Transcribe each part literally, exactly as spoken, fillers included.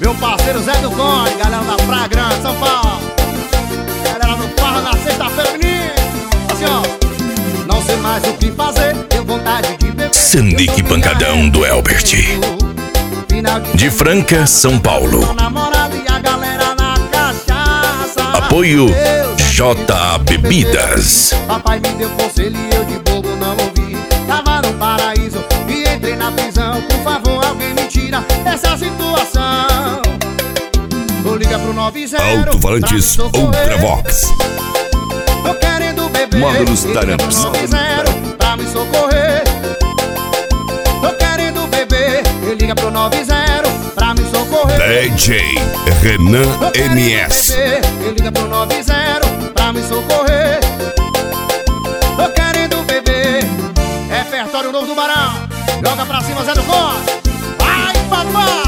Meu parceiro Zé do Conde, galera da Praia Grande, São Paulo. Galera do Farra na sexta-feira, menino. Assim, ó. Não sei mais o que fazer, tenho vontade de beber. Sandique Pancadão do Elbert. De Franca, São Paulo. Apoio J A Bebidas. Papai me deu conselho e eu de bobo não ouvi. Tava no paraíso e entrei na prisão. Por favor, alguém me tira dessa situação. Vou ligar pro nove zero. Alto-falantes Ultravox. Tô querendo beber. Módulos Taramps. nove zero pra me socorrer. Tô querendo beber. Liga pro nove zero pra me socorrer. D J Renan M S. Liga pro nove zero pra me socorrer. Tô querendo beber. Repertório novo do Barão. Joga pra cima, Zé do Conde. Vai, papai.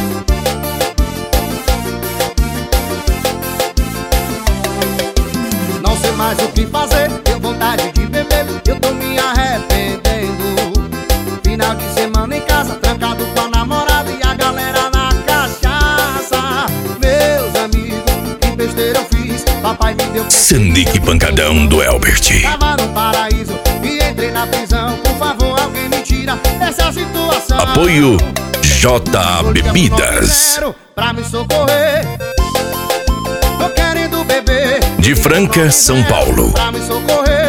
Não sei mais o que fazer, tenho vontade de beber. Eu tô me arrependendo. Final de semana em casa, trancado com a namorada e a galera na cachaça. Meus amigos, que besteira eu fiz. Papai me deu Sandique Pancadão do Elbert. Tava no paraíso e entrei na prisão. Por favor, alguém me tira dessa situação. Apoio J A Bebidas. Pra me socorrer. Tô querendo beber. De Franca, São Paulo. Pra me socorrer.